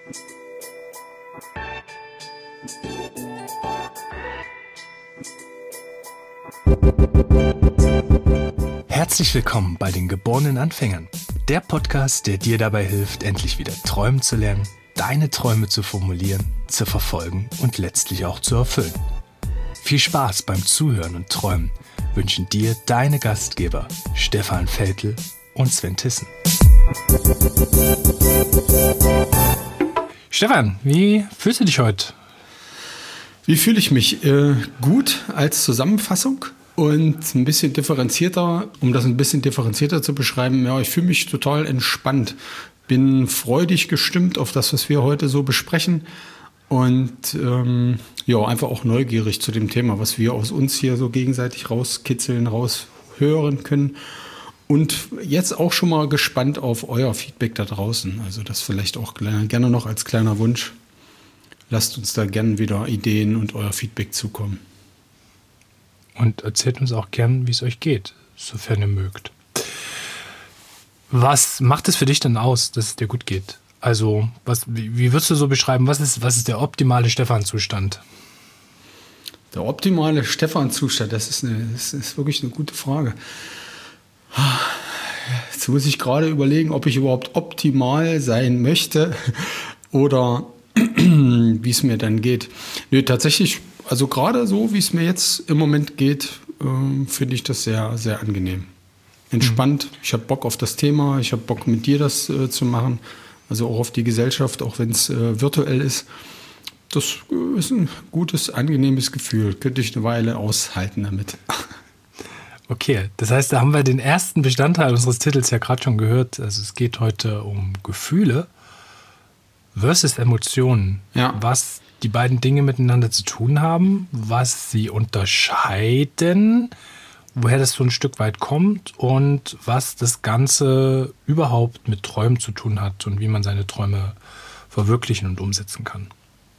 Herzlich willkommen bei den geborenen Anfängern. Der Podcast, der dir dabei hilft, endlich wieder träumen zu lernen, deine Träume zu formulieren, zu verfolgen und letztlich auch zu erfüllen. Viel Spaß beim Zuhören und Träumen wünschen dir deine Gastgeber Stefan Veltl und Sven Tissen. Stefan, wie fühlst du dich heute? Wie fühle ich mich? Gut als Zusammenfassung und ein bisschen differenzierter, um das ein bisschen differenzierter zu beschreiben. Ja, ich fühle mich total entspannt, bin freudig gestimmt auf das, was wir heute so besprechen und einfach auch neugierig zu dem Thema, was wir aus uns hier so gegenseitig rauskitzeln, raushören können. Und jetzt auch schon mal gespannt auf euer Feedback da draußen. Also das vielleicht auch gerne noch als kleiner Wunsch. Lasst uns da gerne wieder Ideen und euer Feedback zukommen. Und erzählt uns auch gern, wie es euch geht, sofern ihr mögt. Was macht es für dich denn aus, dass es dir gut geht? Also, wie würdest du so beschreiben, was ist der optimale Stefan-Zustand? Der optimale Stefan-Zustand, das ist wirklich eine gute Frage. Jetzt muss ich gerade überlegen, ob ich überhaupt optimal sein möchte oder wie es mir dann geht. Nee, tatsächlich, also gerade so, wie es mir jetzt im Moment geht, finde ich das sehr, sehr angenehm. Entspannt, Ich habe Bock auf das Thema, ich habe Bock mit dir das zu machen, also auch auf die Gesellschaft, auch wenn es virtuell ist. Das ist ein gutes, angenehmes Gefühl, könnte ich eine Weile aushalten damit. Okay, das heißt, da haben wir den ersten Bestandteil unseres Titels ja gerade schon gehört. Also es geht heute um Gefühle versus Emotionen. Ja. Was die beiden Dinge miteinander zu tun haben, was sie unterscheiden, woher das so ein Stück weit kommt und was das Ganze überhaupt mit Träumen zu tun hat und wie man seine Träume verwirklichen und umsetzen kann.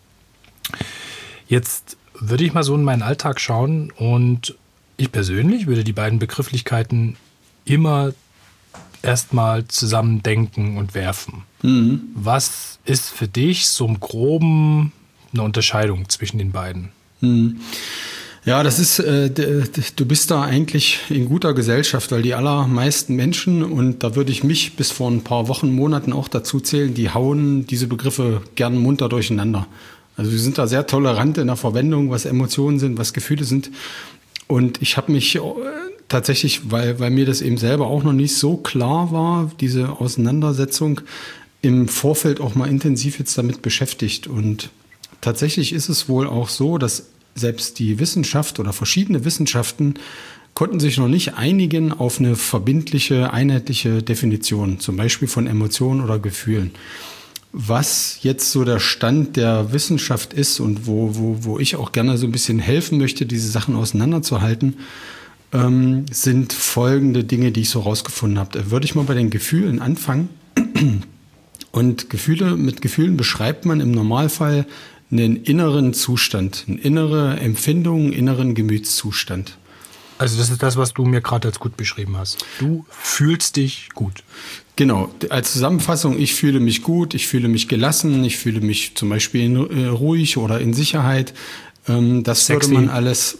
Jetzt würde ich mal so in meinen Alltag schauen und ich persönlich würde die beiden Begrifflichkeiten immer erstmal zusammen denken und werfen. Mhm. Was ist für dich so im Groben eine Unterscheidung zwischen den beiden? Mhm. Ja, das ist, du bist da eigentlich in guter Gesellschaft, weil die allermeisten Menschen, und da würde ich mich bis vor ein paar Wochen, Monaten auch dazu zählen, die hauen diese Begriffe gern munter durcheinander. Also wir sind da sehr tolerant in der Verwendung, was Emotionen sind, was Gefühle sind. Und ich habe mich tatsächlich, weil mir das eben selber auch noch nicht so klar war, diese Auseinandersetzung, im Vorfeld auch mal intensiv jetzt damit beschäftigt. Und tatsächlich ist es wohl auch so, dass selbst die Wissenschaft oder verschiedene Wissenschaften konnten sich noch nicht einigen auf eine verbindliche, einheitliche Definition, zum Beispiel von Emotionen oder Gefühlen. Was jetzt so der Stand der Wissenschaft ist und wo ich auch gerne so ein bisschen helfen möchte, diese Sachen auseinanderzuhalten, sind folgende Dinge, die ich so rausgefunden habe. Da würde ich mal bei den Gefühlen anfangen. Und mit Gefühlen beschreibt man im Normalfall einen inneren Zustand, eine innere Empfindung, einen inneren Gemütszustand. Also das ist das, was du mir gerade als gut beschrieben hast. Du fühlst dich gut. Genau, als Zusammenfassung, ich fühle mich gut, ich fühle mich gelassen, ich fühle mich zum Beispiel ruhig oder in Sicherheit. Das Sexy. Würde man alles,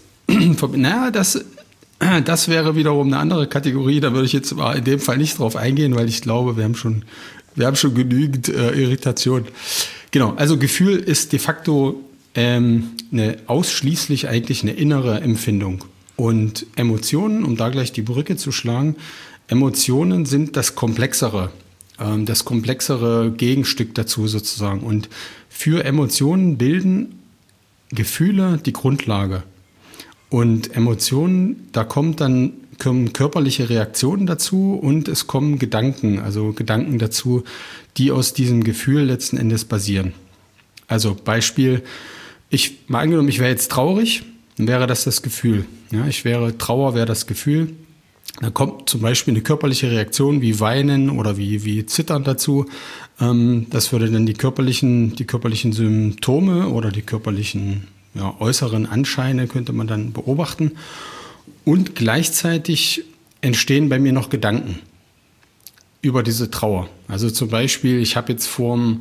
das wäre wiederum eine andere Kategorie, da würde ich jetzt in dem Fall nicht drauf eingehen, weil ich glaube, wir haben schon genügend Irritation. Genau, also Gefühl ist de facto ausschließlich eigentlich eine innere Empfindung. Und Emotionen, um da gleich die Brücke zu schlagen, Emotionen sind das komplexere Gegenstück dazu sozusagen. Und für Emotionen bilden Gefühle die Grundlage. Und Emotionen, da kommen körperliche Reaktionen dazu und es kommen Gedanken dazu, die aus diesem Gefühl letzten Endes basieren. Also Beispiel, angenommen, ich wäre jetzt traurig, dann wäre das Gefühl. Ja, Trauer wäre das Gefühl. Da kommt zum Beispiel eine körperliche Reaktion wie Weinen oder wie Zittern dazu. Das würde dann die körperlichen Symptome oder die körperlichen äußeren Anscheine könnte man dann beobachten. Und gleichzeitig entstehen bei mir noch Gedanken über diese Trauer. Also zum Beispiel, ich habe jetzt vor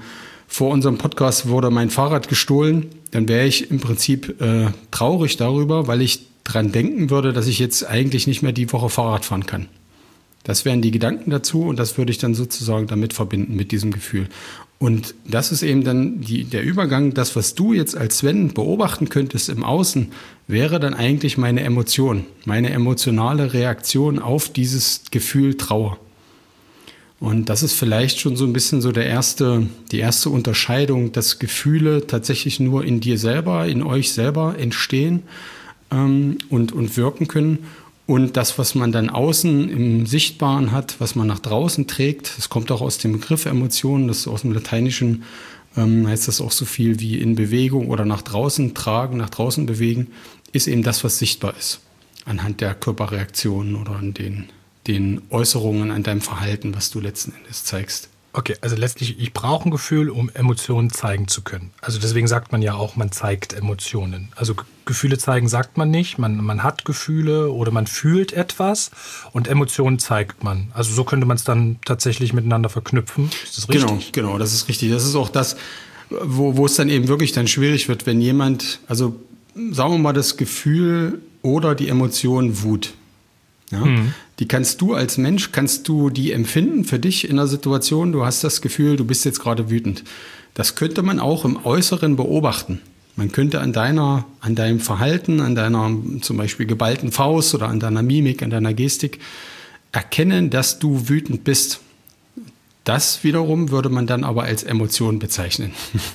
vor unserem Podcast wurde mein Fahrrad gestohlen, dann wäre ich im Prinzip traurig darüber, weil ich dran denken würde, dass ich jetzt eigentlich nicht mehr die Woche Fahrrad fahren kann. Das wären die Gedanken dazu und das würde ich dann sozusagen damit verbinden, mit diesem Gefühl. Und das ist eben dann der Übergang, das, was du jetzt als Sven beobachten könntest im Außen, wäre dann eigentlich meine Emotion, meine emotionale Reaktion auf dieses Gefühl Trauer. Und das ist vielleicht schon so ein bisschen so die erste Unterscheidung, dass Gefühle tatsächlich nur in dir selber, in euch selber entstehen und wirken können. Und das, was man dann außen im Sichtbaren hat, was man nach draußen trägt, das kommt auch aus dem Begriff Emotionen, das ist aus dem Lateinischen, heißt das auch so viel wie in Bewegung oder nach draußen tragen, nach draußen bewegen, ist eben das, was sichtbar ist. Anhand der Körperreaktionen oder an den Äußerungen, an deinem Verhalten, was du letzten Endes zeigst. Okay, also letztlich, ich brauche ein Gefühl, um Emotionen zeigen zu können. Also deswegen sagt man ja auch, man zeigt Emotionen. Also Gefühle zeigen sagt man nicht, man hat Gefühle oder man fühlt etwas und Emotionen zeigt man. Also so könnte man es dann tatsächlich miteinander verknüpfen. Ist das richtig? Genau, das ist richtig. Das ist auch das, wo es dann eben wirklich dann schwierig wird, wenn jemand, also sagen wir mal das Gefühl oder die Emotion Wut. Ja, die kannst du als Mensch, die empfinden für dich in der Situation, du hast das Gefühl, du bist jetzt gerade wütend. Das könnte man auch im Äußeren beobachten. Man könnte an deinem Verhalten, an deiner zum Beispiel geballten Faust oder an deiner Mimik, an deiner Gestik erkennen, dass du wütend bist. Das wiederum würde man dann aber als Emotion bezeichnen.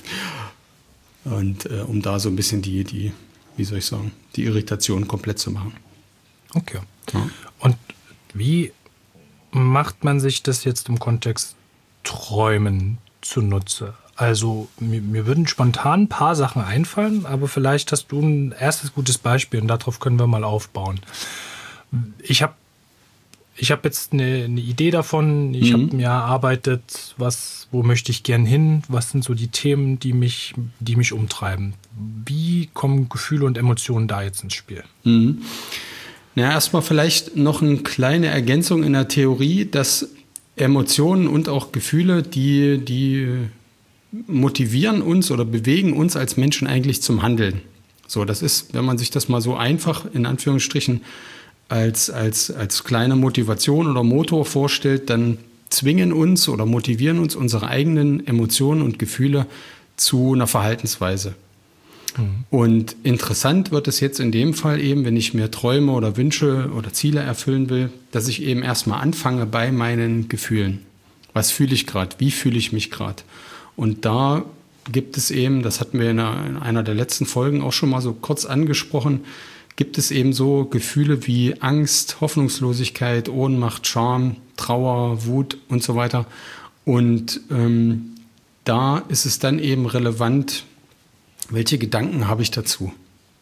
Und um da so ein bisschen die Irritation komplett zu machen. Okay. Ja. Und wie macht man sich das jetzt im Kontext Träumen zunutze? Also mir würden spontan ein paar Sachen einfallen, aber vielleicht hast du ein erstes gutes Beispiel und darauf können wir mal aufbauen. Ich hab jetzt eine Idee davon, ich habe mir erarbeitet, wo möchte ich gern hin, was sind so die Themen, die mich umtreiben. Wie kommen Gefühle und Emotionen da jetzt ins Spiel? Ja, erstmal vielleicht noch eine kleine Ergänzung in der Theorie, dass Emotionen und auch Gefühle, die motivieren uns oder bewegen uns als Menschen eigentlich zum Handeln. So, das ist, wenn man sich das mal so einfach in Anführungsstrichen als kleine Motivation oder Motor vorstellt, dann zwingen uns oder motivieren uns unsere eigenen Emotionen und Gefühle zu einer Verhaltensweise. Und interessant wird es jetzt in dem Fall eben, wenn ich mir Träume oder Wünsche oder Ziele erfüllen will, dass ich eben erstmal anfange bei meinen Gefühlen. Was fühle ich gerade? Wie fühle ich mich gerade? Und da gibt es eben, das hatten wir in einer der letzten Folgen auch schon mal so kurz angesprochen, gibt es eben so Gefühle wie Angst, Hoffnungslosigkeit, Ohnmacht, Scham, Trauer, Wut und so weiter. Und da ist es dann eben relevant, welche Gedanken habe ich dazu?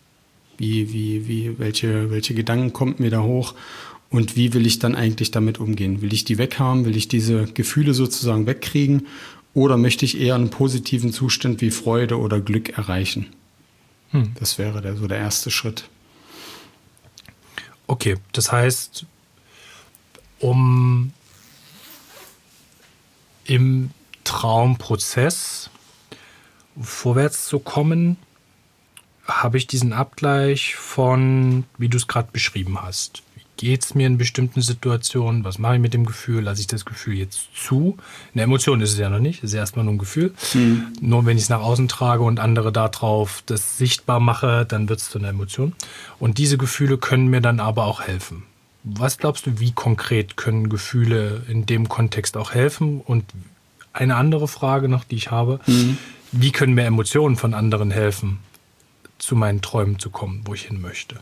Welche Gedanken kommen mir da hoch? Und wie will ich dann eigentlich damit umgehen? Will ich die weghaben? Will ich diese Gefühle sozusagen wegkriegen? Oder möchte ich eher einen positiven Zustand wie Freude oder Glück erreichen? Das wäre der erste Schritt. Okay, das heißt, um im Traumprozess vorwärts zu kommen, habe ich diesen Abgleich von, wie du es gerade beschrieben hast. Wie geht es mir in bestimmten Situationen? Was mache ich mit dem Gefühl? Lasse ich das Gefühl jetzt zu? Eine Emotion ist es ja noch nicht, es ist erstmal nur ein Gefühl. Nur wenn ich es nach außen trage und andere darauf das sichtbar mache, dann wird es zu einer Emotion. Und diese Gefühle können mir dann aber auch helfen. Was glaubst du, wie konkret können Gefühle in dem Kontext auch helfen? Und eine andere Frage noch, die ich habe, wie können mir Emotionen von anderen helfen, zu meinen Träumen zu kommen, wo ich hin möchte?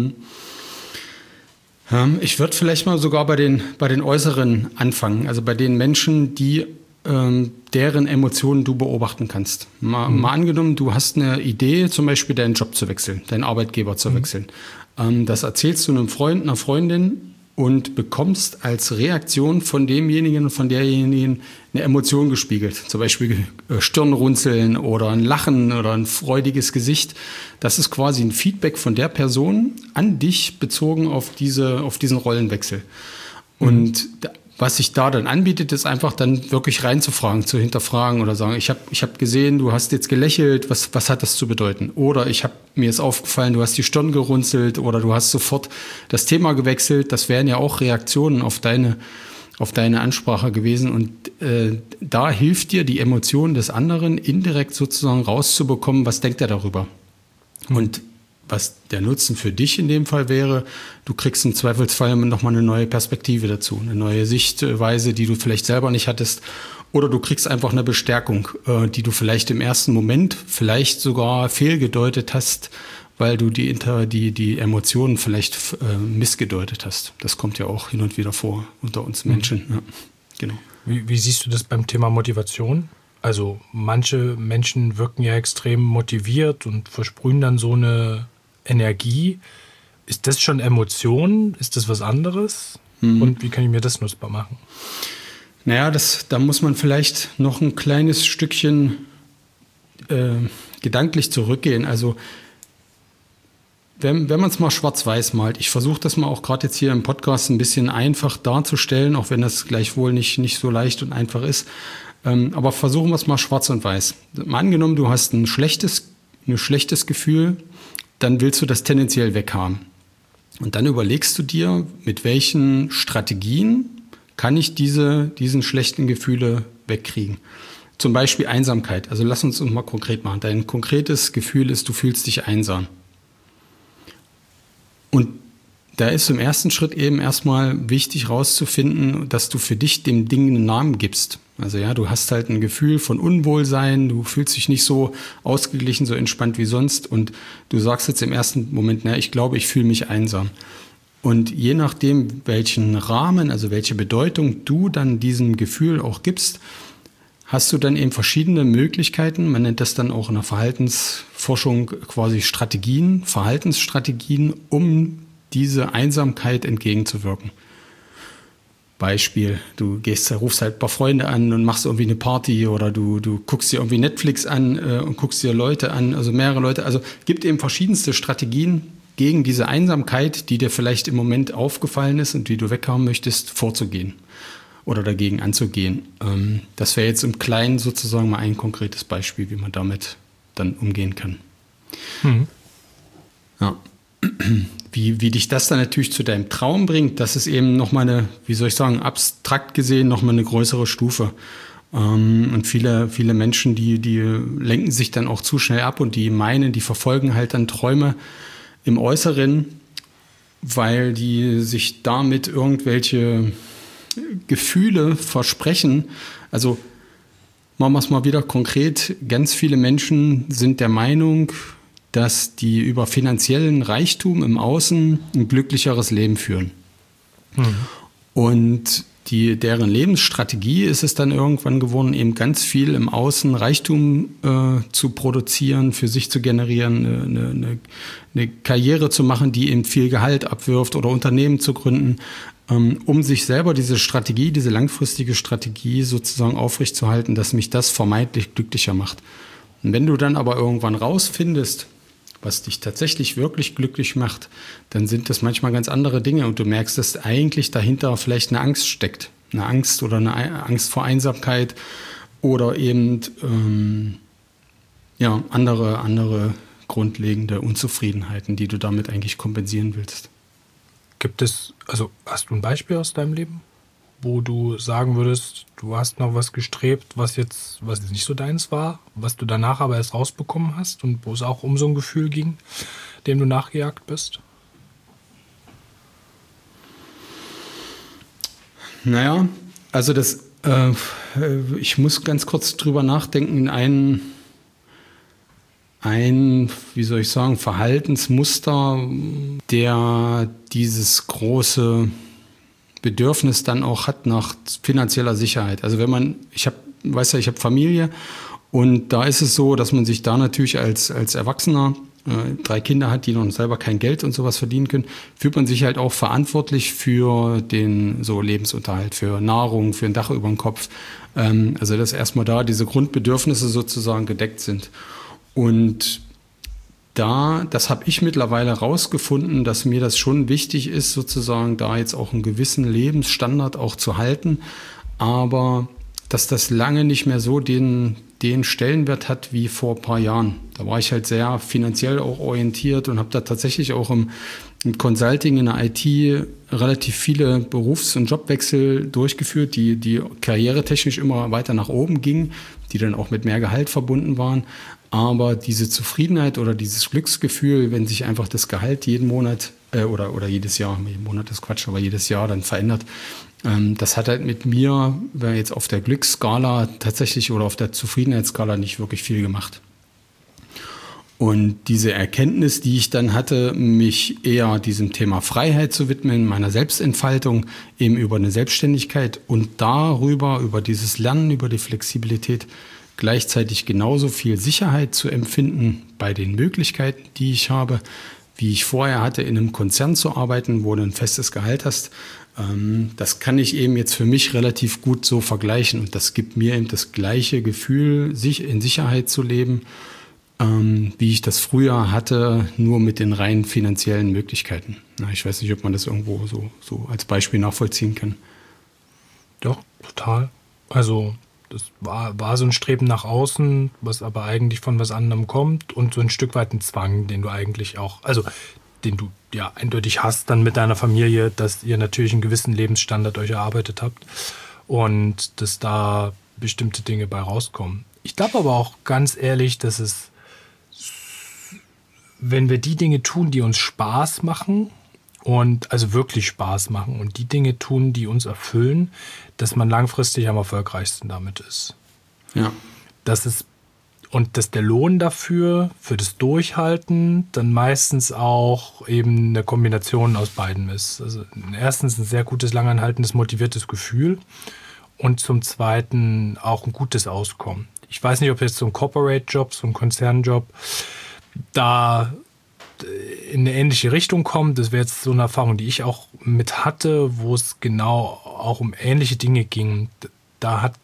Ich würde vielleicht mal sogar bei den Äußeren anfangen, also bei den Menschen, deren Emotionen du beobachten kannst. Mal angenommen, du hast eine Idee, zum Beispiel deinen Job zu wechseln, deinen Arbeitgeber zu wechseln. Das erzählst du einem Freund, einer Freundin und bekommst als Reaktion von demjenigen und von derjenigen eine Emotion gespiegelt. Zum Beispiel Stirnrunzeln oder ein Lachen oder ein freudiges Gesicht. Das ist quasi ein Feedback von der Person an dich bezogen auf diesen Rollenwechsel. Und was sich da dann anbietet, ist einfach dann wirklich reinzufragen, zu hinterfragen oder sagen, ich hab gesehen, du hast jetzt gelächelt, was hat das zu bedeuten? Oder mir ist aufgefallen, du hast die Stirn gerunzelt oder du hast sofort das Thema gewechselt. Das wären ja auch Reaktionen auf deine Ansprache gewesen. Und da hilft dir die Emotionen des anderen indirekt sozusagen rauszubekommen, was denkt er darüber. Und was der Nutzen für dich in dem Fall wäre, du kriegst im Zweifelsfall nochmal eine neue Perspektive dazu, eine neue Sichtweise, die du vielleicht selber nicht hattest. Oder du kriegst einfach eine Bestärkung, die du vielleicht im ersten Moment vielleicht sogar fehlgedeutet hast, weil du die Emotionen vielleicht missgedeutet hast. Das kommt ja auch hin und wieder vor unter uns Menschen. Ja, genau. Wie siehst du das beim Thema Motivation? Also manche Menschen wirken ja extrem motiviert und versprühen dann so eine Energie. Ist das schon Emotion? Ist das was anderes? Und wie kann ich mir das nutzbar machen? Naja, da muss man vielleicht noch ein kleines Stückchen gedanklich zurückgehen. Also wenn man es mal schwarz-weiß malt, ich versuche das mal auch gerade jetzt hier im Podcast ein bisschen einfach darzustellen, auch wenn das gleichwohl nicht so leicht und einfach ist. Aber versuchen wir es mal schwarz und weiß. Mal angenommen, du hast ein schlechtes Gefühl, dann willst du das tendenziell weghaben. Und dann überlegst du dir, mit welchen Strategien kann ich diesen schlechten Gefühle wegkriegen. Zum Beispiel Einsamkeit. Also lass uns mal konkret machen. Dein konkretes Gefühl ist, du fühlst dich einsam. Und da ist im ersten Schritt eben erstmal wichtig rauszufinden, dass du für dich dem Ding einen Namen gibst. Also ja, du hast halt ein Gefühl von Unwohlsein, du fühlst dich nicht so ausgeglichen, so entspannt wie sonst und du sagst jetzt im ersten Moment, ich glaube, ich fühle mich einsam. Und je nachdem, welchen Rahmen, also welche Bedeutung du dann diesem Gefühl auch gibst, hast du dann eben verschiedene Möglichkeiten. Man nennt das dann auch in der Verhaltensforschung quasi Verhaltensstrategien, um diese Einsamkeit entgegenzuwirken. Beispiel, rufst halt ein paar Freunde an und machst irgendwie eine Party oder du guckst dir irgendwie Netflix an und guckst dir Leute an, also mehrere Leute. Also gibt eben verschiedenste Strategien gegen diese Einsamkeit, die dir vielleicht im Moment aufgefallen ist und die du weghaben möchtest, vorzugehen oder dagegen anzugehen. Das wäre jetzt im Kleinen sozusagen mal ein konkretes Beispiel, wie man damit dann umgehen kann. Ja. Wie dich das dann natürlich zu deinem Traum bringt, das ist eben nochmal abstrakt gesehen nochmal eine größere Stufe. Und viele Menschen, die lenken sich dann auch zu schnell ab und die verfolgen halt dann Träume im Äußeren, weil die sich damit irgendwelche Gefühle versprechen. Also machen wir es mal wieder konkret. Ganz viele Menschen sind der Meinung, dass die über finanziellen Reichtum im Außen ein glücklicheres Leben führen. Und deren Lebensstrategie ist es dann irgendwann geworden, eben ganz viel im Außen Reichtum zu produzieren, für sich zu generieren, eine Karriere zu machen, die eben viel Gehalt abwirft oder Unternehmen zu gründen, um sich selber diese langfristige Strategie sozusagen aufrechtzuerhalten, dass mich das vermeintlich glücklicher macht. Und wenn du dann aber irgendwann rausfindest, was dich tatsächlich wirklich glücklich macht, dann sind das manchmal ganz andere Dinge und du merkst, dass eigentlich dahinter vielleicht eine Angst steckt. Eine Angst oder eine Angst vor Einsamkeit oder eben andere grundlegende Unzufriedenheiten, die du damit eigentlich kompensieren willst. Hast du ein Beispiel aus deinem Leben, wo du sagen würdest, du hast noch was gestrebt, was jetzt nicht so deins war, was du danach aber erst rausbekommen hast und wo es auch um so ein Gefühl ging, dem du nachgejagt bist? Naja, also ich muss ganz kurz drüber nachdenken, ein Verhaltensmuster, der dieses große Bedürfnis dann auch hat nach finanzieller Sicherheit. Also ich habe Familie und da ist es so, dass man sich da natürlich als Erwachsener 3 Kinder hat, die noch selber kein Geld und sowas verdienen können, fühlt man sich halt auch verantwortlich für den Lebensunterhalt, für Nahrung, für ein Dach über dem Kopf. Also dass erstmal da diese Grundbedürfnisse sozusagen gedeckt sind. Und das habe ich mittlerweile rausgefunden, dass mir das schon wichtig ist, sozusagen da jetzt auch einen gewissen Lebensstandard auch zu halten, aber dass das lange nicht mehr so den Stellenwert hat wie vor ein paar Jahren. Da war ich halt sehr finanziell auch orientiert und habe da tatsächlich auch im Consulting in der IT relativ viele Berufs- und Jobwechsel durchgeführt, die karrieretechnisch immer weiter nach oben gingen, die dann auch mit mehr Gehalt verbunden waren. Aber diese Zufriedenheit oder dieses Glücksgefühl, wenn sich einfach das Gehalt jeden Monat oder jedes Jahr, jeden Monat ist Quatsch, aber jedes Jahr dann verändert, das hat halt mit mir, wenn jetzt auf der Glücksskala tatsächlich oder auf der Zufriedenheitsskala nicht wirklich viel gemacht. Und diese Erkenntnis, die ich dann hatte, mich eher diesem Thema Freiheit zu widmen, meiner Selbstentfaltung, eben über eine Selbstständigkeit und darüber, über dieses Lernen, über die Flexibilität, gleichzeitig genauso viel Sicherheit zu empfinden bei den Möglichkeiten, die ich habe, wie ich vorher hatte, in einem Konzern zu arbeiten, wo du ein festes Gehalt hast. Das kann ich eben jetzt für mich relativ gut so vergleichen und das gibt mir eben das gleiche Gefühl, sich in Sicherheit zu leben, wie ich das früher hatte, nur mit den rein finanziellen Möglichkeiten. Ich weiß nicht, ob man das irgendwo so als Beispiel nachvollziehen kann. Doch, total. Also das war so ein Streben nach außen, was aber eigentlich von was anderem kommt und so ein Stück weit ein Zwang, den du eigentlich auch, also den du ja eindeutig hast dann mit deiner Familie, dass ihr natürlich einen gewissen Lebensstandard euch erarbeitet habt und dass da bestimmte Dinge bei rauskommen. Ich glaube aber auch ganz ehrlich, dass es, wenn wir die Dinge tun, die uns Spaß machen und also wirklich Spaß machen und die Dinge tun, die uns erfüllen, dass man langfristig am erfolgreichsten damit ist. Ja. Und dass der Lohn dafür, für das Durchhalten, dann meistens auch eben eine Kombination aus beiden ist. Also erstens ein sehr gutes, langanhaltendes, motiviertes Gefühl und zum Zweiten auch ein gutes Auskommen. Ich weiß nicht, ob jetzt so ein Corporate-Job, so ein Konzernjob da in eine ähnliche Richtung kommt. Das wäre jetzt so eine Erfahrung, die ich auch mit hatte, wo es genau auch um ähnliche Dinge ging. Da hat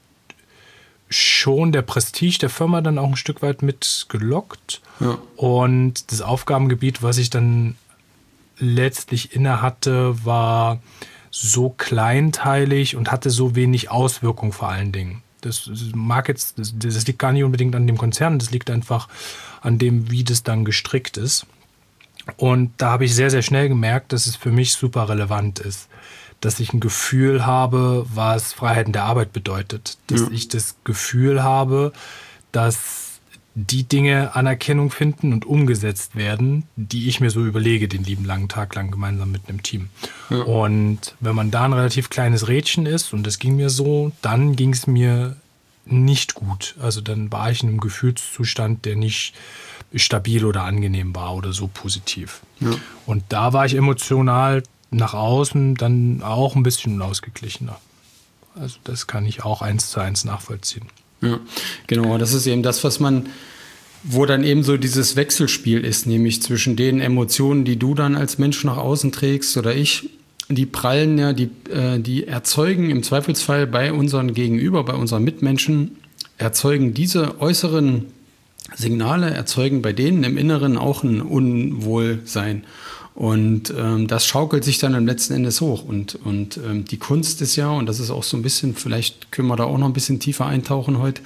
schon der Prestige der Firma dann auch ein Stück weit mit gelockt. Ja. Und das Aufgabengebiet, was ich dann letztlich inne hatte, war so kleinteilig und hatte so wenig Auswirkung vor allen Dingen. Das liegt gar nicht unbedingt an dem Konzern, das liegt einfach an dem, wie das dann gestrickt ist. Und da habe ich sehr, sehr schnell gemerkt, dass es für mich super relevant ist. Dass ich ein Gefühl habe, was Freiheit in der Arbeit bedeutet. Dass ich das Gefühl habe, dass die Dinge Anerkennung finden und umgesetzt werden, die ich mir so überlege, den lieben langen Tag lang gemeinsam mit einem Team. Ja. Und wenn man da ein relativ kleines Rädchen ist, und das ging mir so, dann ging es mir nicht gut. Also dann war ich in einem Gefühlszustand, der nicht stabil oder angenehm war oder so positiv. Ja. Und da war ich emotional nach außen dann auch ein bisschen unausgeglichener. Also das kann ich auch 1:1 nachvollziehen. Ja, genau. Das ist eben das, wo dann eben so dieses Wechselspiel ist, nämlich zwischen den Emotionen, die du dann als Mensch nach außen trägst oder ich, die prallen ja, die erzeugen im Zweifelsfall bei unseren Gegenüber, bei unseren Mitmenschen, erzeugen diese äußeren Signale, erzeugen bei denen im Inneren auch ein Unwohlsein. Und das schaukelt sich dann am letzten Endes hoch. Und die Kunst ist ja, und das ist auch so ein bisschen, vielleicht können wir da auch noch ein bisschen tiefer eintauchen heute,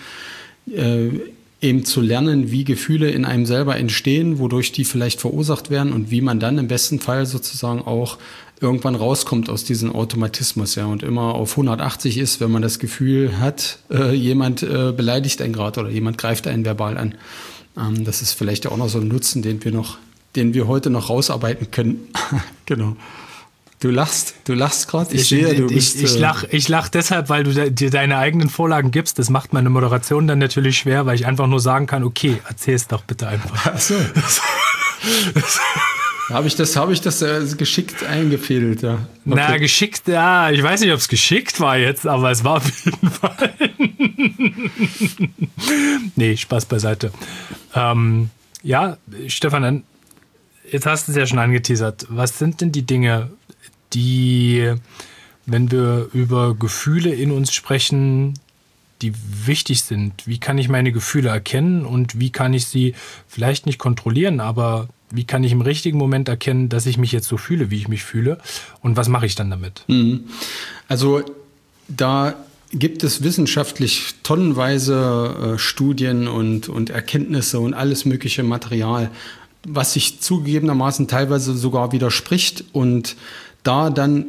eben zu lernen, wie Gefühle in einem selber entstehen, wodurch die vielleicht verursacht werden und wie man dann im besten Fall sozusagen auch irgendwann rauskommt aus diesem Automatismus, ja, und immer auf 180 ist, wenn man das Gefühl hat, jemand beleidigt einen gerade oder jemand greift einen verbal an. Das ist vielleicht auch noch so ein Nutzen, den wir heute noch rausarbeiten können. Genau. Du lachst gerade. Ich lach deshalb, weil du dir deine eigenen Vorlagen gibst. Das macht meine Moderation dann natürlich schwer, weil ich einfach nur sagen kann, okay, erzähl's doch bitte einfach. Ach so. Habe ich das geschickt eingefädelt, ja. Okay. Na, geschickt, ja, ich weiß nicht, ob es geschickt war jetzt, aber es war auf jeden Fall. Nee, Spaß beiseite. Ja, Stefan, jetzt hast du es ja schon angeteasert. Was sind denn die Dinge, die, wenn wir über Gefühle in uns sprechen, die wichtig sind. Wie kann ich meine Gefühle erkennen und wie kann ich sie vielleicht nicht kontrollieren, aber wie kann ich im richtigen Moment erkennen, dass ich mich jetzt so fühle, wie ich mich fühle und was mache ich dann damit? Also da gibt es wissenschaftlich tonnenweise Studien und Erkenntnisse und alles mögliche Material, was sich zugegebenermaßen teilweise sogar widerspricht und da dann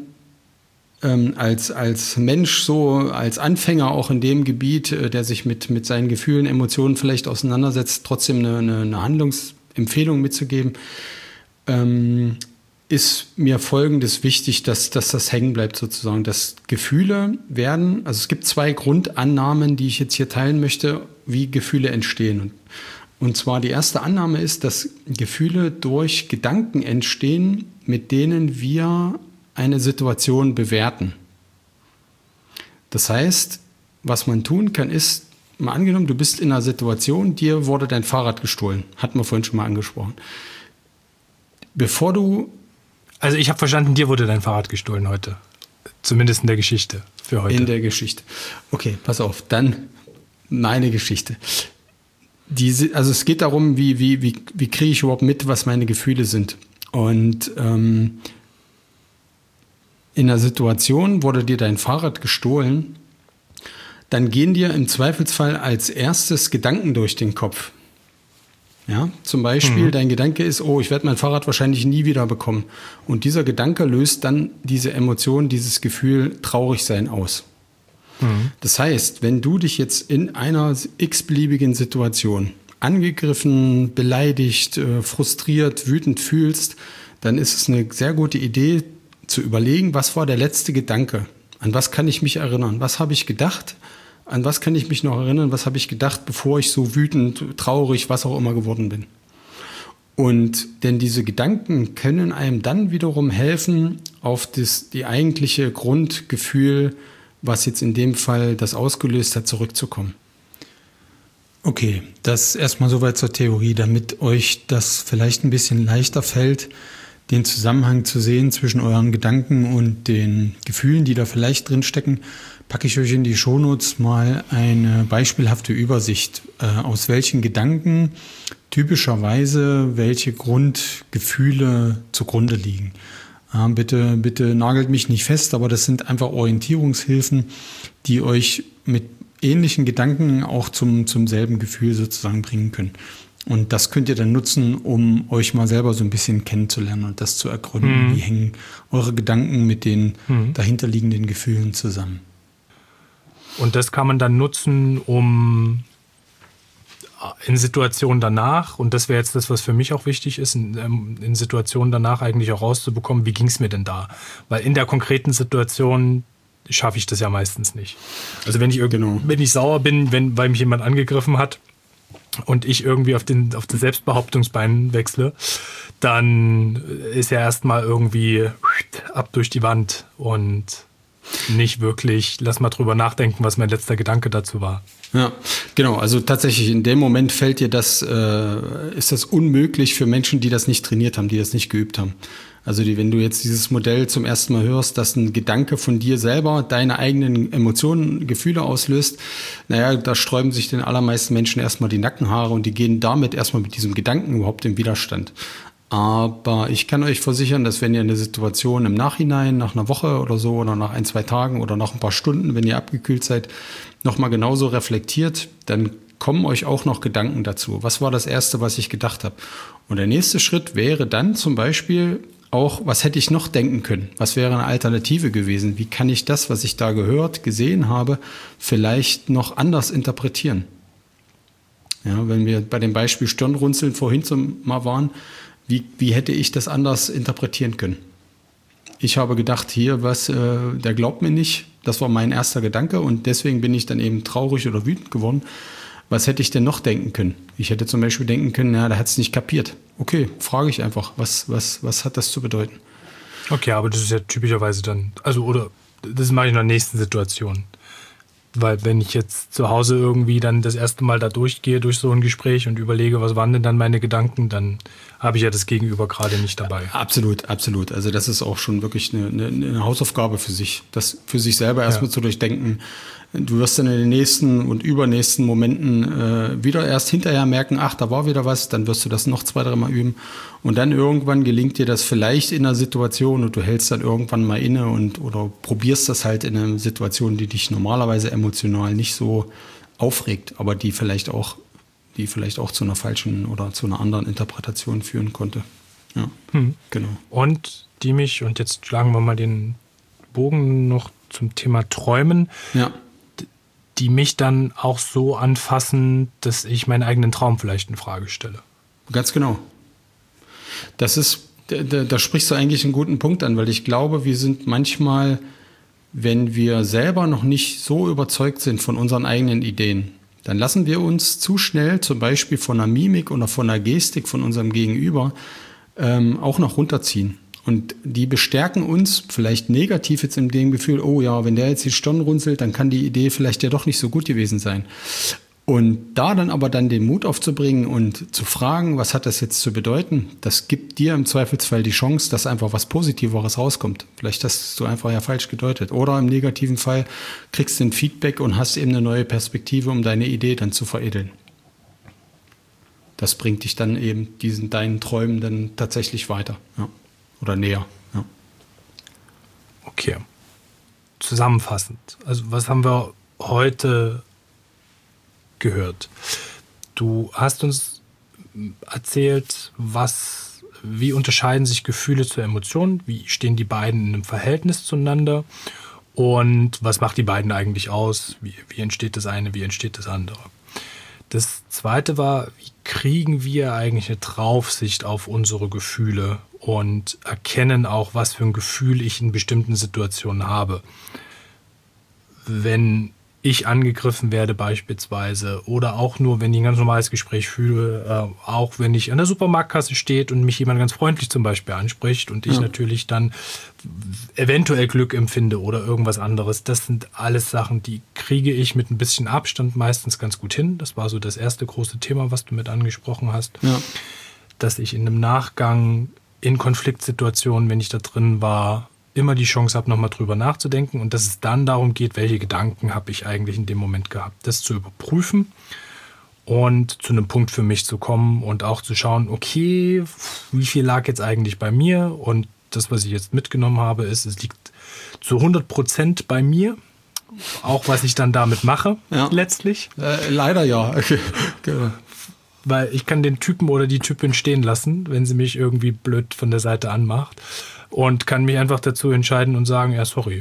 als Mensch, so als Anfänger auch in dem Gebiet, der sich mit seinen Gefühlen, Emotionen vielleicht auseinandersetzt, trotzdem eine Handlungsempfehlung mitzugeben, ist mir Folgendes wichtig, dass das hängen bleibt sozusagen. Dass Gefühle werden, also es gibt 2 Grundannahmen, die ich jetzt hier teilen möchte, wie Gefühle entstehen. Und zwar die erste Annahme ist, dass Gefühle durch Gedanken entstehen, mit denen wir eine Situation bewerten. Das heißt, was man tun kann, ist, mal angenommen, du bist in einer Situation, dir wurde dein Fahrrad gestohlen. Hatten wir vorhin schon mal angesprochen. Also ich habe verstanden, dir wurde dein Fahrrad gestohlen heute. Zumindest in der Geschichte für heute. In der Geschichte. Okay, pass auf, dann meine Geschichte. Also es geht darum, wie kriege ich überhaupt mit, was meine Gefühle sind. Und in einer Situation wurde dir dein Fahrrad gestohlen, dann gehen dir im Zweifelsfall als erstes Gedanken durch den Kopf. Ja, zum Beispiel, dein Gedanke ist, ich werde mein Fahrrad wahrscheinlich nie wieder bekommen. Und dieser Gedanke löst dann diese Emotion, dieses Gefühl Traurigsein aus. Das heißt, wenn du dich jetzt in einer x-beliebigen Situation angegriffen, beleidigt, frustriert, wütend fühlst, dann ist es eine sehr gute Idee zu überlegen, was war der letzte Gedanke? An was kann ich mich erinnern? Was habe ich gedacht? An was kann ich mich noch erinnern? Was habe ich gedacht, bevor ich so wütend, traurig, was auch immer geworden bin? Und denn diese Gedanken können einem dann wiederum helfen, auf die eigentliche Grundgefühl, was jetzt in dem Fall das ausgelöst hat, zurückzukommen. Okay, das erstmal soweit zur Theorie, damit euch das vielleicht ein bisschen leichter fällt, den Zusammenhang zu sehen zwischen euren Gedanken und den Gefühlen, die da vielleicht drin stecken, packe ich euch in die Shownotes mal eine beispielhafte Übersicht, aus welchen Gedanken typischerweise welche Grundgefühle zugrunde liegen. Bitte nagelt mich nicht fest, aber das sind einfach Orientierungshilfen, die euch mit ähnlichen Gedanken auch zum selben Gefühl sozusagen bringen können. Und das könnt ihr dann nutzen, um euch mal selber so ein bisschen kennenzulernen und das zu ergründen. Wie hängen eure Gedanken mit den dahinterliegenden Gefühlen zusammen? Und das kann man dann nutzen, um in Situationen danach, und das wäre jetzt das, was für mich auch wichtig ist, in Situationen danach eigentlich auch rauszubekommen, wie ging es mir denn da? Weil in der konkreten Situation schaffe ich das ja meistens nicht. Also wenn ich sauer bin, weil mich jemand angegriffen hat und ich irgendwie auf das Selbstbehauptungsbein wechsle, dann ist ja erstmal irgendwie ab durch die Wand und nicht wirklich, lass mal drüber nachdenken, was mein letzter Gedanke dazu war. Ja, genau. Also tatsächlich in dem Moment fällt dir ist das unmöglich für Menschen, die das nicht trainiert haben, die das nicht geübt haben. Also wenn du jetzt dieses Modell zum ersten Mal hörst, dass ein Gedanke von dir selber deine eigenen Emotionen, Gefühle auslöst, da sträuben sich den allermeisten Menschen erstmal die Nackenhaare und die gehen damit erstmal mit diesem Gedanken überhaupt in Widerstand. Aber ich kann euch versichern, dass wenn ihr eine Situation im Nachhinein, nach einer Woche oder so oder nach 1, 2 Tagen oder nach ein paar Stunden, wenn ihr abgekühlt seid, nochmal genauso reflektiert, dann kommen euch auch noch Gedanken dazu. Was war das Erste, was ich gedacht habe? Und der nächste Schritt wäre dann zum Beispiel auch, was hätte ich noch denken können? Was wäre eine Alternative gewesen? Wie kann ich das, was ich da gehört, gesehen habe, vielleicht noch anders interpretieren? Ja, wenn wir bei dem Beispiel Stirnrunzeln vorhin mal waren, wie hätte ich das anders interpretieren können? Ich habe gedacht, der glaubt mir nicht. Das war mein erster Gedanke und deswegen bin ich dann eben traurig oder wütend geworden. Was hätte ich denn noch denken können? Ich hätte zum Beispiel denken können, der hat es nicht kapiert. Okay, frage ich einfach, was hat das zu bedeuten? Okay, aber das ist ja typischerweise dann, das mache ich in der nächsten Situation. Weil wenn ich jetzt zu Hause irgendwie dann das erste Mal da durchgehe durch so ein Gespräch und überlege, was waren denn dann meine Gedanken, dann habe ich ja das Gegenüber gerade nicht dabei. Absolut, absolut. Also das ist auch schon wirklich eine Hausaufgabe für sich, das für sich selber erstmal zu durchdenken. Du wirst dann in den nächsten und übernächsten Momenten wieder erst hinterher merken, ach, da war wieder was, dann wirst du das noch 2-3 Mal üben und dann irgendwann gelingt dir das vielleicht in einer Situation und du hältst dann irgendwann mal inne oder probierst das halt in einer Situation, die dich normalerweise emotional nicht so aufregt, aber die vielleicht auch zu einer falschen oder zu einer anderen Interpretation führen konnte. Ja, genau. Und jetzt schlagen wir mal den Bogen noch zum Thema Träumen, die mich dann auch so anfassen, dass ich meinen eigenen Traum vielleicht in Frage stelle. Ganz genau. Das ist, da sprichst du eigentlich einen guten Punkt an, weil ich glaube, wir sind manchmal, wenn wir selber noch nicht so überzeugt sind von unseren eigenen Ideen, dann lassen wir uns zu schnell zum Beispiel von einer Mimik oder von einer Gestik von unserem Gegenüber auch noch runterziehen. Und die bestärken uns vielleicht negativ jetzt in dem Gefühl, oh ja, wenn der jetzt die Stirn runzelt, dann kann die Idee vielleicht ja doch nicht so gut gewesen sein. Und da dann aber den Mut aufzubringen und zu fragen, was hat das jetzt zu bedeuten, das gibt dir im Zweifelsfall die Chance, dass einfach was Positiveres rauskommt. Vielleicht hast du einfach ja falsch gedeutet. Oder im negativen Fall kriegst du ein Feedback und hast eben eine neue Perspektive, um deine Idee dann zu veredeln. Das bringt dich dann eben deinen Träumen dann tatsächlich weiter. Ja. Oder näher. Ja. Okay. Zusammenfassend. Also was haben wir heute gehört? Du hast uns erzählt, wie unterscheiden sich Gefühle zu Emotionen, wie stehen die beiden in einem Verhältnis zueinander und was macht die beiden eigentlich aus, wie entsteht das eine, wie entsteht das andere. Das zweite war, wie kriegen wir eigentlich eine Draufsicht auf unsere Gefühle und erkennen auch, was für ein Gefühl ich in bestimmten Situationen habe. Wenn ich angegriffen werde beispielsweise oder auch nur, wenn ich ein ganz normales Gespräch fühle, auch wenn ich an der Supermarktkasse steht und mich jemand ganz freundlich zum Beispiel anspricht und ich natürlich dann eventuell Glück empfinde oder irgendwas anderes. Das sind alles Sachen, die kriege ich mit ein bisschen Abstand meistens ganz gut hin. Das war so das erste große Thema, was du mit angesprochen hast. Ja. Dass ich in einem Nachgang in Konfliktsituationen, wenn ich da drin war, immer die Chance habe, nochmal drüber nachzudenken und dass es dann darum geht, welche Gedanken habe ich eigentlich in dem Moment gehabt. Das zu überprüfen und zu einem Punkt für mich zu kommen und auch zu schauen, okay, wie viel lag jetzt eigentlich bei mir? Und das, was ich jetzt mitgenommen habe, ist, es liegt zu 100% bei mir. Auch was ich dann damit mache, letztlich. Leider ja. Weil ich kann den Typen oder die Typin stehen lassen, wenn sie mich irgendwie blöd von der Seite anmacht. Und kann mich einfach dazu entscheiden und sagen, ja, sorry,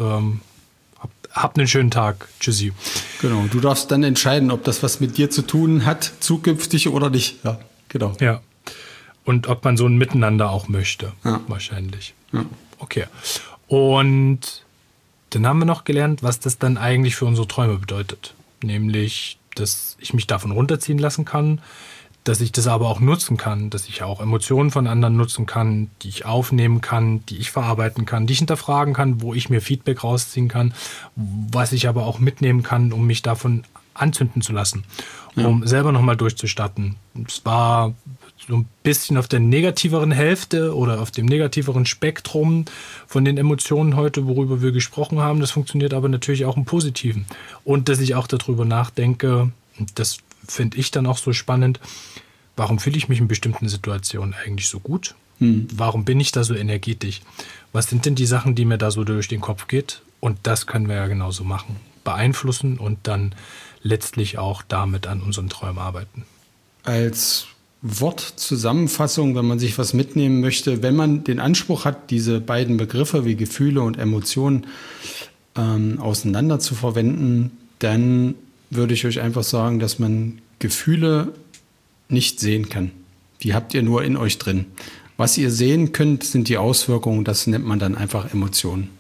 habt einen schönen Tag, tschüssi. Genau, du darfst dann entscheiden, ob das was mit dir zu tun hat, zukünftig oder nicht. Ja, genau. Ja, und ob man so ein Miteinander auch möchte, wahrscheinlich. Ja. Okay, und dann haben wir noch gelernt, was das dann eigentlich für unsere Träume bedeutet. Nämlich, dass ich mich davon runterziehen lassen kann, dass ich das aber auch nutzen kann, dass ich auch Emotionen von anderen nutzen kann, die ich aufnehmen kann, die ich verarbeiten kann, die ich hinterfragen kann, wo ich mir Feedback rausziehen kann, was ich aber auch mitnehmen kann, um mich davon anzünden zu lassen, um selber nochmal durchzustarten. Es war so ein bisschen auf der negativeren Hälfte oder auf dem negativeren Spektrum von den Emotionen heute, worüber wir gesprochen haben. Das funktioniert aber natürlich auch im Positiven. Und dass ich auch darüber nachdenke, das finde ich dann auch so spannend, warum fühle ich mich in bestimmten Situationen eigentlich so gut? Warum bin ich da so energetisch? Was sind denn die Sachen, die mir da so durch den Kopf geht? Und das können wir ja genauso machen. Beeinflussen und dann letztlich auch damit an unseren Träumen arbeiten. Als Wortzusammenfassung, wenn man sich was mitnehmen möchte, wenn man den Anspruch hat, diese beiden Begriffe wie Gefühle und Emotionen auseinander zu verwenden, dann würde ich euch einfach sagen, dass man Gefühle nicht sehen kann. Die habt ihr nur in euch drin. Was ihr sehen könnt, sind die Auswirkungen, das nennt man dann einfach Emotionen.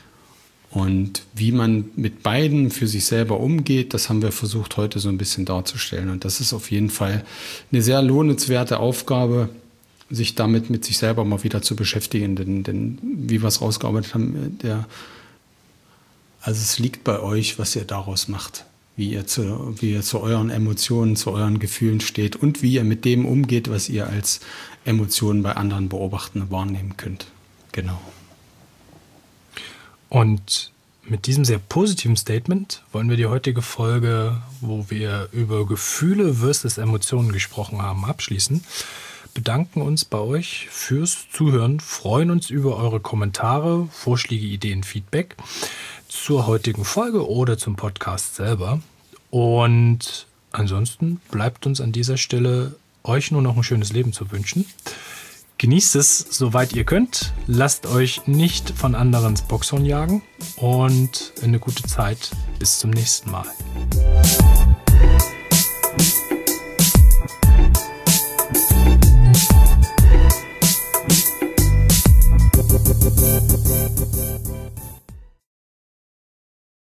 Und wie man mit beiden für sich selber umgeht, das haben wir versucht heute so ein bisschen darzustellen. Und das ist auf jeden Fall eine sehr lohnenswerte Aufgabe, sich damit mit sich selber mal wieder zu beschäftigen. Denn wie wir es rausgearbeitet haben, also es liegt bei euch, was ihr daraus macht. Wie ihr zu euren Emotionen, zu euren Gefühlen steht und wie ihr mit dem umgeht, was ihr als Emotionen bei anderen beobachten und wahrnehmen könnt. Genau. Und mit diesem sehr positiven Statement wollen wir die heutige Folge, wo wir über Gefühle versus Emotionen gesprochen haben, abschließen. Bedanken uns bei euch fürs Zuhören, freuen uns über eure Kommentare, Vorschläge, Ideen, Feedback zur heutigen Folge oder zum Podcast selber. Und ansonsten bleibt uns an dieser Stelle, euch nur noch ein schönes Leben zu wünschen. Genießt es, soweit ihr könnt. Lasst euch nicht von anderen ins Boxhorn jagen und eine gute Zeit. Bis zum nächsten Mal.